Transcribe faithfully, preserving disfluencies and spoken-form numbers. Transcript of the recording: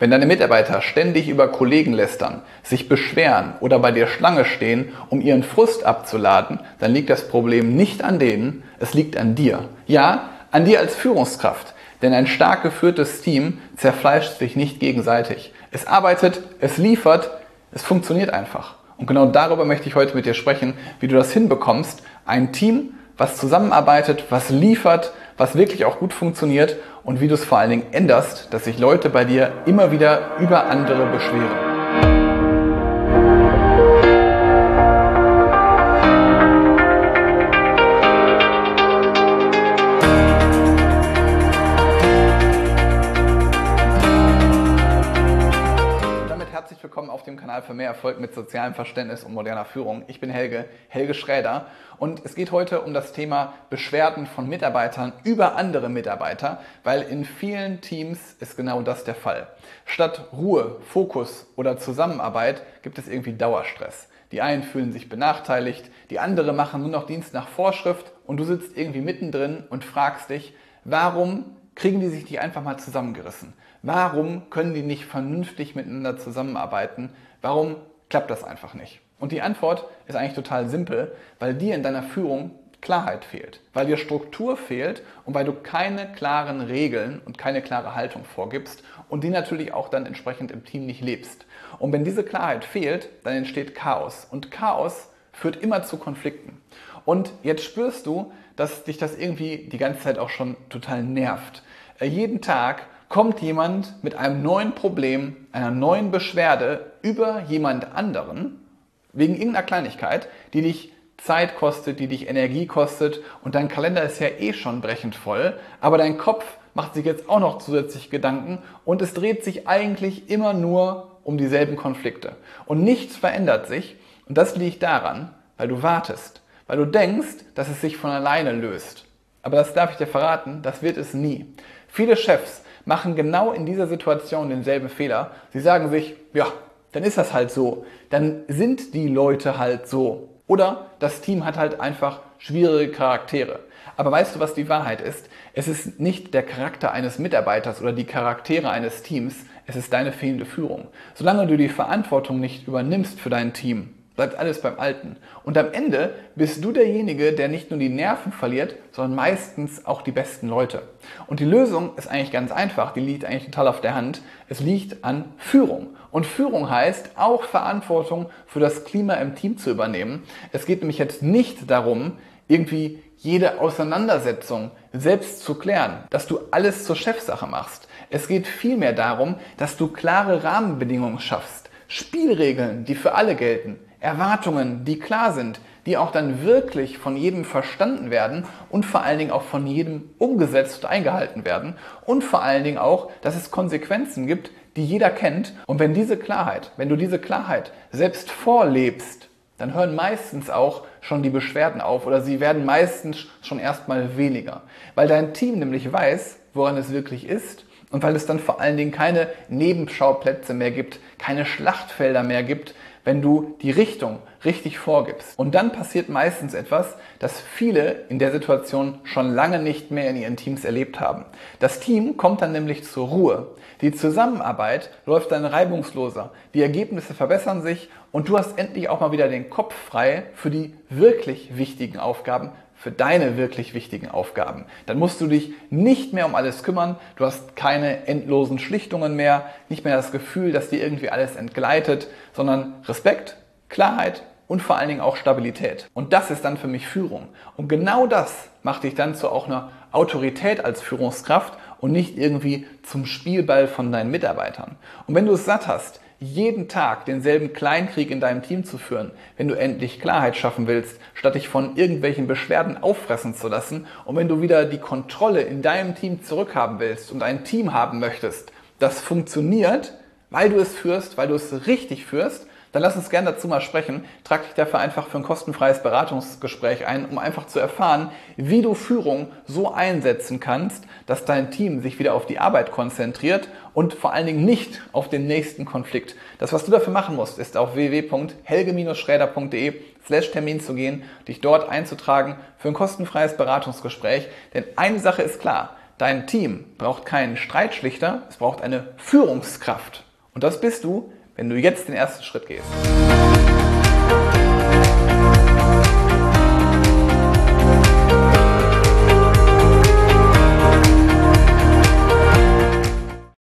Wenn deine Mitarbeiter ständig über Kollegen lästern, sich beschweren oder bei dir Schlange stehen, um ihren Frust abzuladen, dann liegt das Problem nicht an denen, es liegt an dir. Ja, an dir als Führungskraft. Denn ein stark geführtes Team zerfleischt sich nicht gegenseitig. Es arbeitet, es liefert, es funktioniert einfach. Und genau darüber möchte ich heute mit dir sprechen, wie du das hinbekommst, ein Team, was zusammenarbeitet, was liefert, was wirklich auch gut funktioniert und wie du es vor allen Dingen änderst, dass sich Leute bei dir immer wieder über andere beschweren. Herzlich willkommen auf dem Kanal für mehr Erfolg mit sozialem Verständnis und moderner Führung. Ich bin Helge, Helge Schräder, und es geht heute um das Thema Beschwerden von Mitarbeitern über andere Mitarbeiter, weil in vielen Teams ist genau das der Fall. Statt Ruhe, Fokus oder Zusammenarbeit gibt es irgendwie Dauerstress. Die einen fühlen sich benachteiligt, die anderen machen nur noch Dienst nach Vorschrift und du sitzt irgendwie mittendrin und fragst dich, warum kriegen die sich nicht einfach mal zusammengerissen? Warum können die nicht vernünftig miteinander zusammenarbeiten? Warum klappt das einfach nicht? Und die Antwort ist eigentlich total simpel, weil dir in deiner Führung Klarheit fehlt, weil dir Struktur fehlt und weil du keine klaren Regeln und keine klare Haltung vorgibst und die natürlich auch dann entsprechend im Team nicht lebst. Und wenn diese Klarheit fehlt, dann entsteht Chaos und Chaos führt immer zu Konflikten. Und jetzt spürst du, dass dich das irgendwie die ganze Zeit auch schon total nervt. Äh, jeden Tag kommt jemand mit einem neuen Problem, einer neuen Beschwerde über jemand anderen, wegen irgendeiner Kleinigkeit, die dich Zeit kostet, die dich Energie kostet und dein Kalender ist ja eh schon brechend voll, aber dein Kopf macht sich jetzt auch noch zusätzlich Gedanken und es dreht sich eigentlich immer nur um dieselben Konflikte. Und nichts verändert sich und das liegt daran, weil du wartest, weil du denkst, dass es sich von alleine löst. Aber das darf ich dir verraten, das wird es nie. Viele Chefs machen genau in dieser Situation denselben Fehler. Sie sagen sich, ja, dann ist das halt so. Dann sind die Leute halt so. Oder das Team hat halt einfach schwierige Charaktere. Aber weißt du, was die Wahrheit ist? Es ist nicht der Charakter eines Mitarbeiters oder die Charaktere eines Teams, es ist deine fehlende Führung. Solange du die Verantwortung nicht übernimmst für dein Team, bleibt alles beim Alten. Und am Ende bist du derjenige, der nicht nur die Nerven verliert, sondern meistens auch die besten Leute. Und die Lösung ist eigentlich ganz einfach, die liegt eigentlich total auf der Hand. Es liegt an Führung. Und Führung heißt auch Verantwortung für das Klima im Team zu übernehmen. Es geht nämlich jetzt nicht darum, irgendwie jede Auseinandersetzung selbst zu klären, dass du alles zur Chefsache machst. Es geht vielmehr darum, dass du klare Rahmenbedingungen schaffst, Spielregeln, die für alle gelten, Erwartungen, die klar sind, die auch dann wirklich von jedem verstanden werden und vor allen Dingen auch von jedem umgesetzt und eingehalten werden und vor allen Dingen auch, dass es Konsequenzen gibt, die jeder kennt. Und wenn diese Klarheit, wenn du diese Klarheit selbst vorlebst, dann hören meistens auch schon die Beschwerden auf oder sie werden meistens schon erstmal weniger, weil dein Team nämlich weiß, woran es wirklich ist. Und weil es dann vor allen Dingen keine Nebenschauplätze mehr gibt, keine Schlachtfelder mehr gibt, wenn du die Richtung richtig vorgibst. Und dann passiert meistens etwas, das viele in der Situation schon lange nicht mehr in ihren Teams erlebt haben. Das Team kommt dann nämlich zur Ruhe. Die Zusammenarbeit läuft dann reibungsloser. Die Ergebnisse verbessern sich und du hast endlich auch mal wieder den Kopf frei für die wirklich wichtigen Aufgaben, für deine wirklich wichtigen Aufgaben. Dann musst du dich nicht mehr um alles kümmern, du hast keine endlosen Schlichtungen mehr, nicht mehr das Gefühl, dass dir irgendwie alles entgleitet, sondern Respekt, Klarheit und vor allen Dingen auch Stabilität. Und das ist dann für mich Führung. Und genau das macht dich dann zu auch einer Autorität als Führungskraft und nicht irgendwie zum Spielball von deinen Mitarbeitern. Und wenn du es satt hast, jeden Tag denselben Kleinkrieg in deinem Team zu führen, wenn du endlich Klarheit schaffen willst, statt dich von irgendwelchen Beschwerden auffressen zu lassen und wenn du wieder die Kontrolle in deinem Team zurückhaben willst und ein Team haben möchtest, das funktioniert, weil du es führst, weil du es richtig führst, dann lass uns gerne dazu mal sprechen. Trag dich dafür einfach für ein kostenfreies Beratungsgespräch ein, um einfach zu erfahren, wie du Führung so einsetzen kannst, dass dein Team sich wieder auf die Arbeit konzentriert und vor allen Dingen nicht auf den nächsten Konflikt. Das, was du dafür machen musst, ist auf w w w punkt helge schräder punkt de slash Termin zu gehen, dich dort einzutragen für ein kostenfreies Beratungsgespräch. Denn eine Sache ist klar, dein Team braucht keinen Streitschlichter, es braucht eine Führungskraft. Und das bist du, wenn du jetzt den ersten Schritt gehst.